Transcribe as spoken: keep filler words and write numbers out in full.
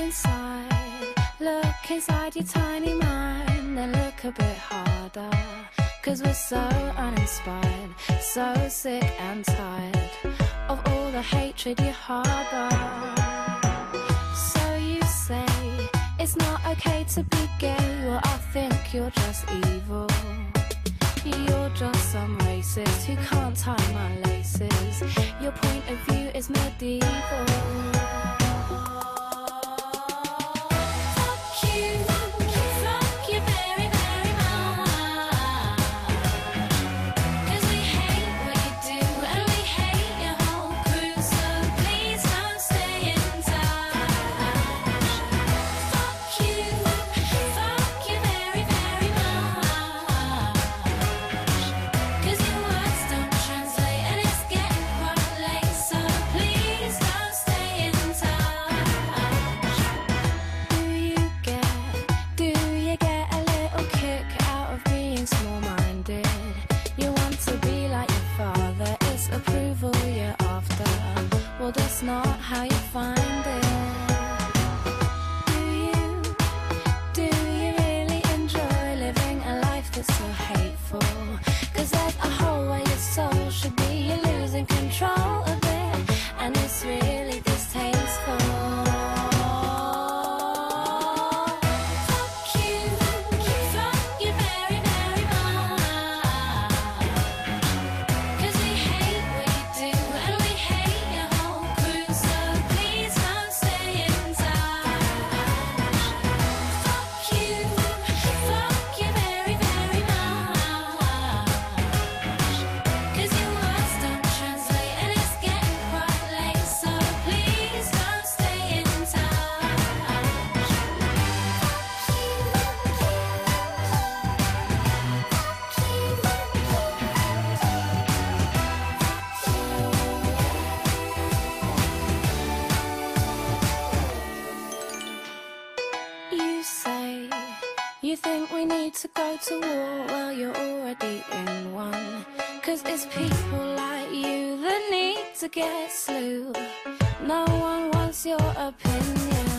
inside, look inside your tiny mind, then look a bit harder. Cause we're so uninspired, so sick and tired of all the hatred you harbor. So you say it's not okay to be gay, well I think you're just evil. You're just some racist who can't tie my laces. Your point of view is medieval. Well, that's not how you find it. Do you, do you really enjoy living a life that's so hateful? Cause there's a hole where your soul should be, you're losing control of it, and it's really distasteful. You say you think we need to go to war, well you're already in one. Cause it's people like you that need to get slew. No one wants your opinion.